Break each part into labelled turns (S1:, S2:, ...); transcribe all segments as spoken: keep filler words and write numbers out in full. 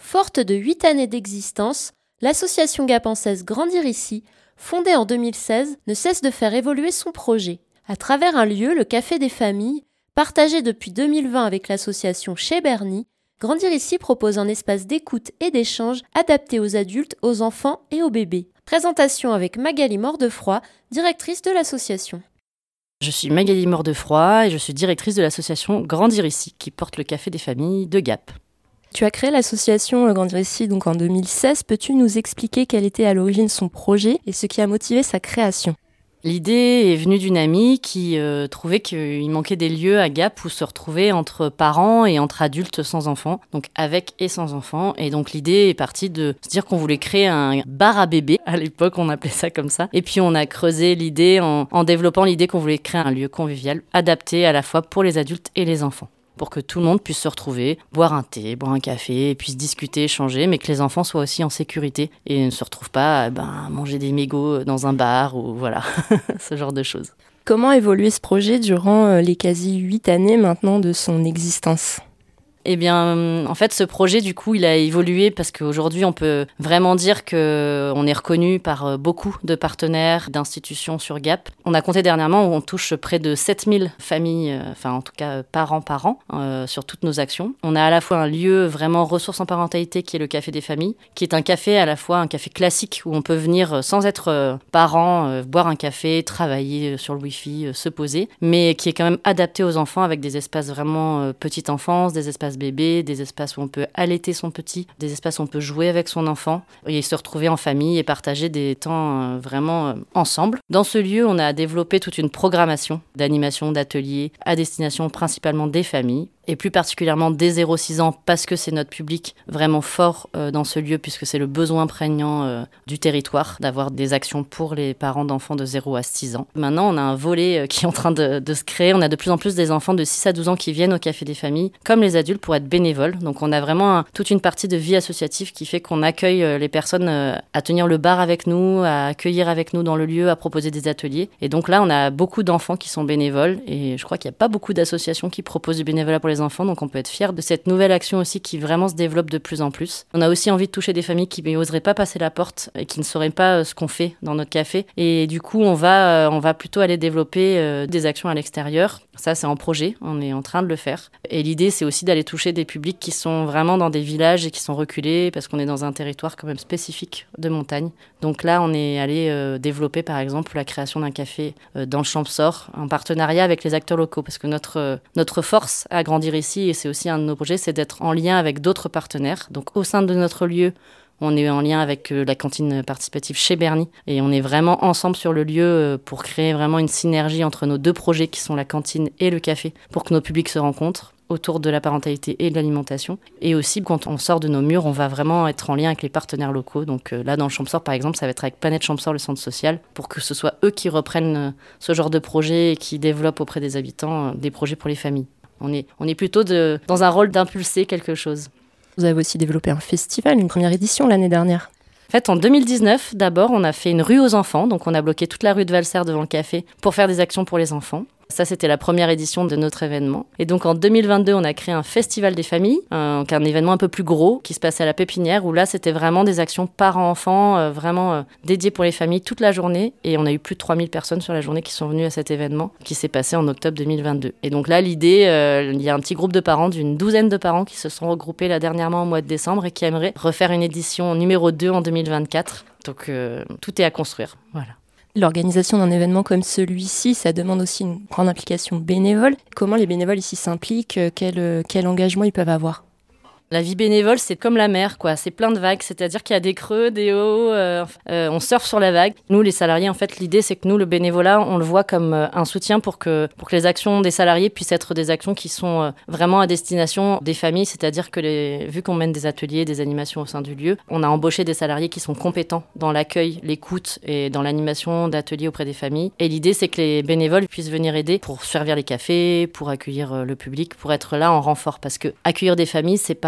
S1: Forte de huit années d'existence, l'association gapençaise Grandir ici, fondée en deux mille seize, ne cesse de faire évoluer son projet. À travers un lieu, le Café des Familles, partagé depuis deux mille vingt avec l'association Chez Bernie, Grandir ici propose un espace d'écoute et d'échange adapté aux adultes, aux enfants et aux bébés. Présentation avec Magali Mordefroy, directrice de l'association.
S2: Je suis Magali Mordefroy et je suis directrice de l'association Grandir ici, qui porte le Café des Familles de Gap.
S3: Tu as créé l'association Grandir ici donc en deux mille seize. Peux-tu nous expliquer quel était à l'origine son projet et ce qui a motivé sa création ?
S2: L'idée est venue d'une amie qui euh, trouvait qu'il manquait des lieux à Gap où se retrouver entre parents et entre adultes sans enfants, donc avec et sans enfants. Et donc l'idée est partie de se dire qu'on voulait créer un bar à bébés. À l'époque, on appelait ça comme ça. Et puis on a creusé l'idée en, en développant l'idée qu'on voulait créer un lieu convivial, adapté à la fois pour les adultes et les enfants, pour que tout le monde puisse se retrouver, boire un thé, boire un café, et puisse discuter, échanger, mais que les enfants soient aussi en sécurité et ne se retrouvent pas ben, manger des mégots dans un bar ou voilà, ce genre de choses.
S3: Comment a évolué ce projet durant les quasi huit années maintenant de son existence ?
S2: Eh bien, en fait, ce projet, du coup, il a évolué parce qu'aujourd'hui, on peut vraiment dire qu'on est reconnu par beaucoup de partenaires, d'institutions sur Gap. On a compté dernièrement où on touche près de sept mille familles, enfin en tout cas parents par an, euh, sur toutes nos actions. On a à la fois un lieu vraiment ressources en parentalité qui est le Café des Familles, qui est un café à la fois un café classique où on peut venir sans être euh, parent, euh, boire un café, travailler sur le Wi-Fi, euh, se poser, mais qui est quand même adapté aux enfants avec des espaces vraiment euh, petite enfance, des espaces bébé, des espaces où on peut allaiter son petit, des espaces où on peut jouer avec son enfant et se retrouver en famille et partager des temps euh, vraiment euh, ensemble. Dans ce lieu, on a développé toute une programmation d'animation, d'ateliers à destination principalement des familles et plus particulièrement des zéro six ans parce que c'est notre public vraiment fort euh, dans ce lieu puisque c'est le besoin prégnant euh, du territoire d'avoir des actions pour les parents d'enfants de zéro à six ans. Maintenant, on a un volet euh, qui est en train de, de se créer. On a de plus en plus des enfants de six à douze ans qui viennent au Café des Familles, comme les adultes, pour être bénévoles. Donc on a vraiment un, toute une partie de vie associative qui fait qu'on accueille euh, les personnes euh, à tenir le bar avec nous, à accueillir avec nous dans le lieu, à proposer des ateliers. Et donc là, on a beaucoup d'enfants qui sont bénévoles et je crois qu'il n'y a pas beaucoup d'associations qui proposent du bénévolat pour les enfants, donc on peut être fiers de cette nouvelle action aussi qui vraiment se développe de plus en plus. On a aussi envie de toucher des familles qui n'oseraient pas passer la porte et qui ne sauraient pas ce qu'on fait dans notre café. Et du coup, on va, on va plutôt aller développer des actions à l'extérieur. Ça, c'est en projet, on est en train de le faire. Et l'idée, c'est aussi d'aller toucher des publics qui sont vraiment dans des villages et qui sont reculés parce qu'on est dans un territoire quand même spécifique de montagne. Donc là, on est allé euh, développer, par exemple, la création d'un café euh, dans le Champsaur, en partenariat avec les acteurs locaux, parce que notre, euh, notre force à Grandir ici, et c'est aussi un de nos projets, c'est d'être en lien avec d'autres partenaires. Donc au sein de notre lieu, on est en lien avec la cantine participative Chez Bernie et on est vraiment ensemble sur le lieu pour créer vraiment une synergie entre nos deux projets qui sont la cantine et le café pour que nos publics se rencontrent autour de la parentalité et de l'alimentation. Et aussi, quand on sort de nos murs, on va vraiment être en lien avec les partenaires locaux. Donc là, dans le Champsaur, par exemple, ça va être avec Planète Champsaur, le centre social, pour que ce soit eux qui reprennent ce genre de projet et qui développent auprès des habitants des projets pour les familles. On est, on est plutôt de, dans un rôle d'impulser quelque chose.
S3: Vous avez aussi développé un festival, une première édition l'année dernière.
S2: En fait, en deux mille dix-neuf, d'abord, on a fait une rue aux enfants. Donc, on a bloqué toute la rue de Valserre devant le café pour faire des actions pour les enfants. Ça, c'était la première édition de notre événement. Et donc, en deux mille vingt-deux, on a créé un festival des familles, un, un événement un peu plus gros qui se passait à la Pépinière, où là, c'était vraiment des actions parents-enfants, euh, vraiment euh, dédiées pour les familles toute la journée. Et on a eu plus de trois mille personnes sur la journée qui sont venues à cet événement qui s'est passé en octobre deux mille vingt-deux. Et donc là, l'idée, euh, il y a un petit groupe de parents, d'une douzaine de parents qui se sont regroupés là dernièrement au mois de décembre et qui aimeraient refaire une édition numéro deux en deux mille vingt-quatre. Donc, euh, tout est à construire. Voilà.
S3: L'organisation d'un événement comme celui-ci, ça demande aussi une grande implication bénévole. Comment les bénévoles ici s'impliquent ? Quel, quel engagement ils peuvent avoir ?
S2: La vie bénévole, c'est comme la mer, quoi. C'est plein de vagues, c'est-à-dire qu'il y a des creux, des hauts, euh, euh, on surfe sur la vague. Nous, les salariés, en fait, l'idée, c'est que nous, le bénévolat, on le voit comme euh, un soutien pour que, pour que les actions des salariés puissent être des actions qui sont euh, vraiment à destination des familles, c'est-à-dire que les, vu qu'on mène des ateliers, des animations au sein du lieu, on a embauché des salariés qui sont compétents dans l'accueil, l'écoute et dans l'animation d'ateliers auprès des familles. Et l'idée, c'est que les bénévoles puissent venir aider pour servir les cafés, pour accueillir euh, le public, pour être là en renfort. Parce que accueillir des familles, c'est pas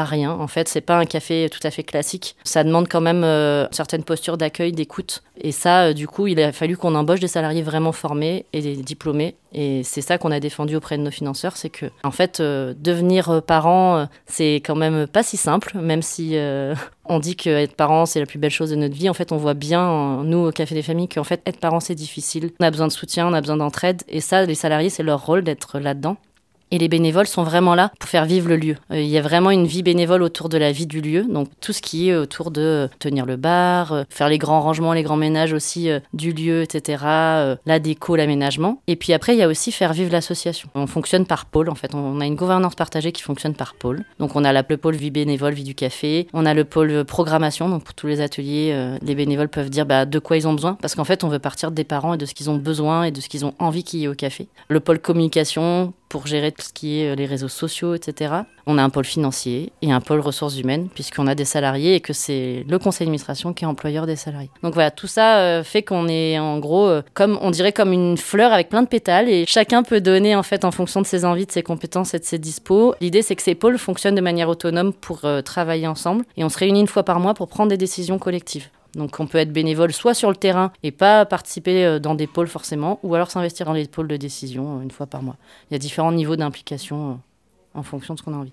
S2: rien. En fait, c'est pas un café tout à fait classique. Ça demande quand même euh, certaines postures d'accueil, d'écoute. Et ça, euh, du coup, il a fallu qu'on embauche des salariés vraiment formés et des diplômés. Et c'est ça qu'on a défendu auprès de nos financeurs, c'est que, en fait, euh, devenir parent, euh, c'est quand même pas si simple, même si euh, on dit qu'être parent, c'est la plus belle chose de notre vie. En fait, on voit bien, nous, au Café des Familles, qu'en fait, être parent, c'est difficile. On a besoin de soutien, on a besoin d'entraide. Et ça, les salariés, c'est leur rôle d'être là-dedans. Et les bénévoles sont vraiment là pour faire vivre le lieu. Euh, il y a vraiment une vie bénévole autour de la vie du lieu. Donc tout ce qui est autour de euh, tenir le bar, euh, faire les grands rangements, les grands ménages aussi euh, du lieu, et cetera. Euh, la déco, l'aménagement. Et puis après, il y a aussi faire vivre l'association. On fonctionne par pôle en fait. On a une gouvernance partagée qui fonctionne par pôle. Donc on a la, le pôle vie bénévole, vie du café. On a le pôle programmation. Donc pour tous les ateliers, euh, les bénévoles peuvent dire bah, de quoi ils ont besoin. Parce qu'en fait, on veut partir des parents et de ce qu'ils ont besoin et de ce qu'ils ont envie qu'il y ait au café. Le pôle communication pour gérer tout ce qui est les réseaux sociaux, et cetera. On a un pôle financier et un pôle ressources humaines, puisqu'on a des salariés et que c'est le conseil d'administration qui est employeur des salariés. Donc voilà, tout ça euh, fait qu'on est en gros, euh, comme on dirait comme une fleur avec plein de pétales, et chacun peut donner en fait en fonction de ses envies, de ses compétences et de ses dispos. L'idée, c'est que ces pôles fonctionnent de manière autonome pour euh, travailler ensemble, et on se réunit une fois par mois pour prendre des décisions collectives. Donc on peut être bénévole soit sur le terrain et pas participer dans des pôles forcément, ou alors s'investir dans les pôles de décision une fois par mois. Il y a différents niveaux d'implication en fonction de ce qu'on a envie.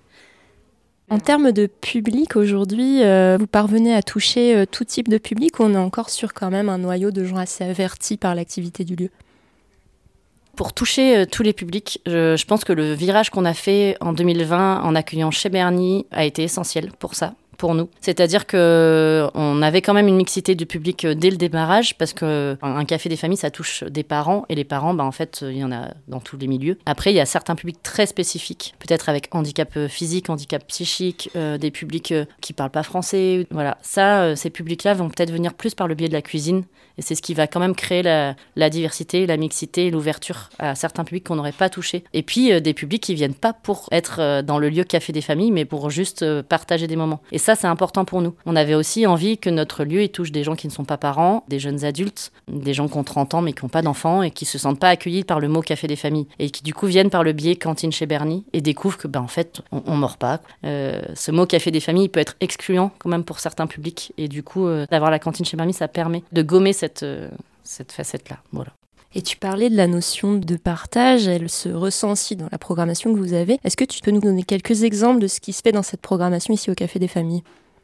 S3: En termes de public, aujourd'hui, euh, vous parvenez à toucher euh, tout type de public, ou on est encore sur quand même un noyau de gens assez avertis par l'activité du lieu ?
S2: Pour toucher euh, tous les publics, je, je pense que le virage qu'on a fait en deux mille vingt en accueillant chez Bernie a été essentiel pour ça. Pour nous. C'est-à-dire qu'on avait quand même une mixité du public dès le démarrage, parce qu'un café des familles, ça touche des parents, et les parents, bah, en fait, il y en a dans tous les milieux. Après, il y a certains publics très spécifiques, peut-être avec handicap physique, handicap psychique, euh, des publics euh, qui ne parlent pas français. Voilà, ça, euh, ces publics-là vont peut-être venir plus par le biais de la cuisine, et c'est ce qui va quand même créer la, la diversité, la mixité, l'ouverture à certains publics qu'on n'aurait pas touchés. Et puis, euh, des publics qui ne viennent pas pour être euh, dans le lieu café des familles, mais pour juste euh, partager des moments. Et ça, c'est important pour nous. On avait aussi envie que notre lieu il touche des gens qui ne sont pas parents, des jeunes adultes, des gens qui ont trente ans mais qui n'ont pas d'enfants et qui se sentent pas accueillis par le mot café des familles, et qui du coup viennent par le biais cantine chez Bernie et découvrent que ben, en fait on, on mord pas. Euh, ce mot café des familles il peut être excluant quand même pour certains publics, et du coup euh, d'avoir la cantine chez Bernie ça permet de gommer cette, euh, cette facette-là. Voilà.
S3: Et tu parlais de la notion de partage, elle se ressent aussi dans la programmation que vous avez. Est-ce que tu peux nous donner quelques exemples de ce qui se fait dans cette programmation ici au Café des Familles ?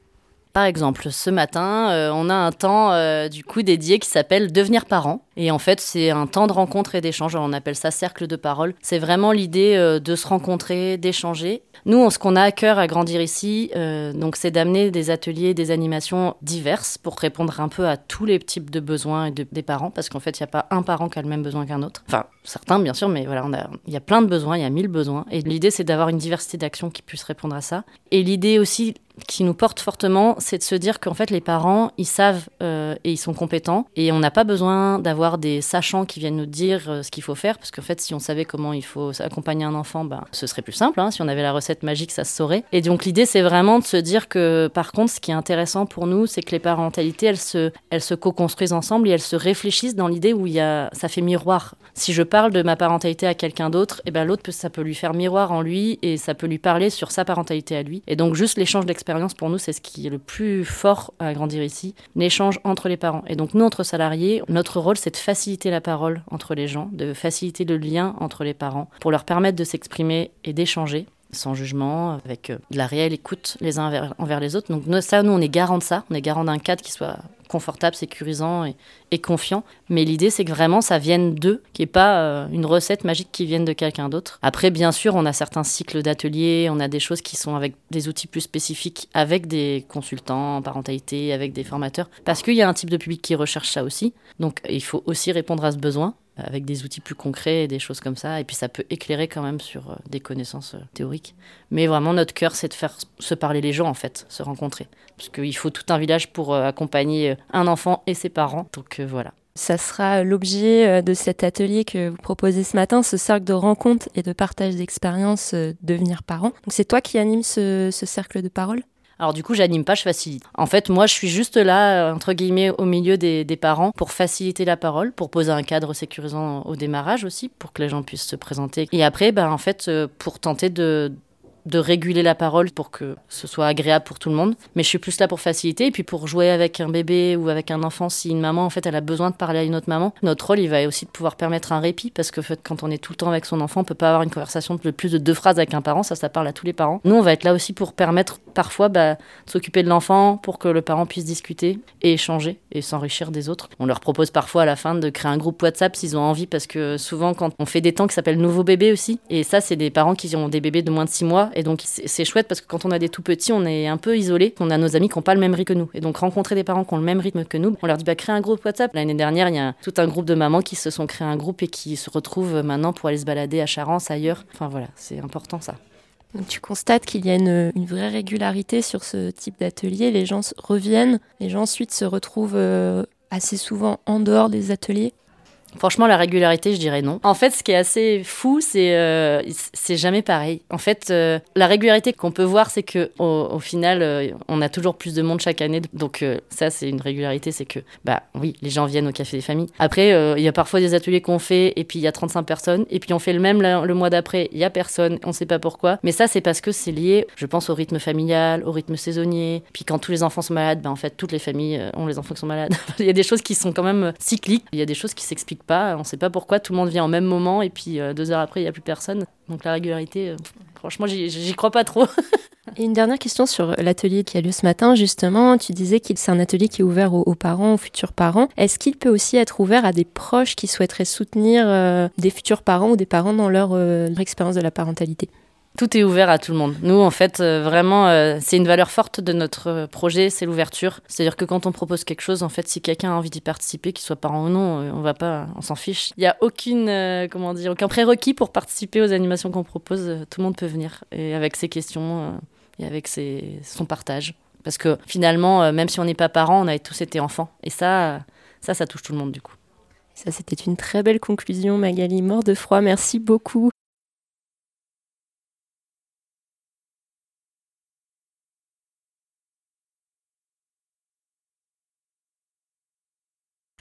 S2: Par exemple, ce matin, euh, on a un temps euh, du coup dédié qui s'appelle Devenir parent. Et en fait, c'est un temps de rencontre et d'échange. On appelle ça cercle de parole. C'est vraiment l'idée euh, de se rencontrer, d'échanger. Nous, ce qu'on a à cœur à grandir ici, euh, donc, c'est d'amener des ateliers, des animations diverses pour répondre un peu à tous les types de besoins de, des parents. Parce qu'en fait, il n'y a pas un parent qui a le même besoin qu'un autre. Enfin, certains, bien sûr, mais voilà, on a, il y a plein de besoins, il y a mille besoins. Et l'idée, c'est d'avoir une diversité d'actions qui puissent répondre à ça. Et l'idée aussi qui nous porte fortement, c'est de se dire qu'en fait, les parents, ils savent euh, et ils sont compétents. Et on n'a pas besoin d'avoir des sachants qui viennent nous dire euh, ce qu'il faut faire. Parce qu'en fait, si on savait comment il faut accompagner un enfant, ben, ce serait plus simple. Hein. Si on avait la recette magique, ça se saurait. Et donc, l'idée, c'est vraiment de se dire que, par contre, ce qui est intéressant pour nous, c'est que les parentalités, elles se, elles se co-construisent ensemble et elles se réfléchissent dans l'idée où il y a, ça fait miroir. Si je parle de ma parentalité à quelqu'un d'autre, et ben, l'autre, ça peut lui faire miroir en lui et ça peut lui parler sur sa parentalité à lui. Et donc, juste l'échange d'expérience, pour nous, c'est ce qui est le plus fort à grandir ici, l'échange entre les parents. Et donc, nous, entre salariés, notre rôle, c'est de faciliter la parole entre les gens, de faciliter le lien entre les parents, pour leur permettre de s'exprimer et d'échanger, sans jugement, avec de la réelle écoute les uns envers, envers les autres. Donc ça, nous, on est garant de ça. On est garant d'un cadre qui soit confortable, sécurisant et, et confiant. Mais l'idée, c'est que vraiment, ça vienne d'eux, qu'il n'y ait pas euh, une recette magique qui vienne de quelqu'un d'autre. Après, bien sûr, on a certains cycles d'ateliers, on a des choses qui sont avec des outils plus spécifiques, avec des consultants en parentalité, avec des formateurs, parce qu'il y a un type de public qui recherche ça aussi. Donc, il faut aussi répondre à ce besoin, avec des outils plus concrets et des choses comme ça. Et puis, ça peut éclairer quand même sur euh, des connaissances euh, théoriques. Mais vraiment, notre cœur, c'est de faire se parler les gens, en fait, se rencontrer. Parce qu'il faut tout un village pour euh, accompagner un enfant et ses parents. Donc, euh, voilà.
S3: Ça sera l'objet de cet atelier que vous proposez ce matin, ce cercle de rencontres et de partage d'expériences euh, Devenir parent. Donc, c'est toi qui animes ce, ce cercle de parole ?
S2: Alors du coup, j'anime pas, je facilite. En fait, moi, je suis juste là, entre guillemets, au milieu des, des parents pour faciliter la parole, pour poser un cadre sécurisant au démarrage aussi, pour que les gens puissent se présenter. Et après, ben, en fait, pour tenter de, de réguler la parole pour que ce soit agréable pour tout le monde. Mais je suis plus là pour faciliter et puis pour jouer avec un bébé ou avec un enfant. Si une maman, en fait, elle a besoin de parler à une autre maman, notre rôle, il va aussi de pouvoir permettre un répit parce que en fait, quand on est tout le temps avec son enfant, on peut pas avoir une conversation de plus de deux phrases avec un parent. Ça, ça parle à tous les parents. Nous, on va être là aussi pour permettre parfois bah, de s'occuper de l'enfant pour que le parent puisse discuter et échanger et s'enrichir des autres. On leur propose parfois à la fin de créer un groupe WhatsApp s'ils ont envie parce que souvent, quand on fait des temps qui s'appellent Nouveau Bébé aussi, et ça, c'est des parents qui ont des bébés de moins de six mois et donc c'est, c'est chouette parce que quand on a des tout petits, on est un peu isolé. On a nos amis qui n'ont pas le même rythme que nous. Et donc rencontrer des parents qui ont le même rythme que nous, on leur dit bah, créer un groupe WhatsApp. L'année dernière, il y a tout un groupe de mamans qui se sont créés un groupe et qui se retrouvent maintenant pour aller se balader à Charance, ailleurs. Enfin voilà, c'est important ça.
S3: Donc, tu constates qu'il y a une, une vraie régularité sur ce type d'atelier. Les gens reviennent, les gens ensuite se retrouvent euh, assez souvent en dehors des ateliers.
S2: Franchement, la régularité, je dirais non. En fait, ce qui est assez fou, c'est euh, c'est jamais pareil. En fait, euh, la régularité qu'on peut voir, c'est que au, au final, euh, on a toujours plus de monde chaque année. Donc euh, ça, c'est une régularité, c'est que bah oui, les gens viennent au Café des Familles. Après, il euh, y a parfois des ateliers qu'on fait et puis il y a trente-cinq personnes et puis on fait le même le, le mois d'après, il y a personne, on sait pas pourquoi. Mais ça, c'est parce que c'est lié, je pense, au rythme familial, au rythme saisonnier. Puis quand tous les enfants sont malades, bah en fait, toutes les familles euh, ont les enfants qui sont malades. Il y a des choses qui sont quand même cycliques. Il y a des choses qui s'expliquent pas, on sait pas pourquoi, tout le monde vient au même moment et puis euh, deux heures après il y a plus personne. Donc la régularité, euh, franchement j'y, j'y crois pas trop.
S3: Et une dernière question sur l'atelier qui a lieu ce matin, justement, tu disais que c'est un atelier qui est ouvert aux, aux parents, aux futurs parents. Est-ce qu'il peut aussi être ouvert à des proches qui souhaiteraient soutenir euh, des futurs parents ou des parents dans leur, euh, leur expérience de la parentalité ?
S2: Tout est ouvert à tout le monde. Nous, en fait, euh, vraiment, euh, c'est une valeur forte de notre projet, c'est l'ouverture. C'est-à-dire que quand on propose quelque chose, en fait, si quelqu'un a envie d'y participer, qu'il soit parent ou non, euh, on va pas, on s'en fiche. Il y a aucune, euh, comment dire, aucun prérequis pour participer aux animations qu'on propose. Euh, tout le monde peut venir et avec ses questions euh, et avec ses, son partage. Parce que finalement, euh, même si on n'est pas parents, on a tous été enfants. Et ça, ça, ça touche tout le monde du coup.
S3: Ça, c'était une très belle conclusion, Magali Mordefroy. Merci beaucoup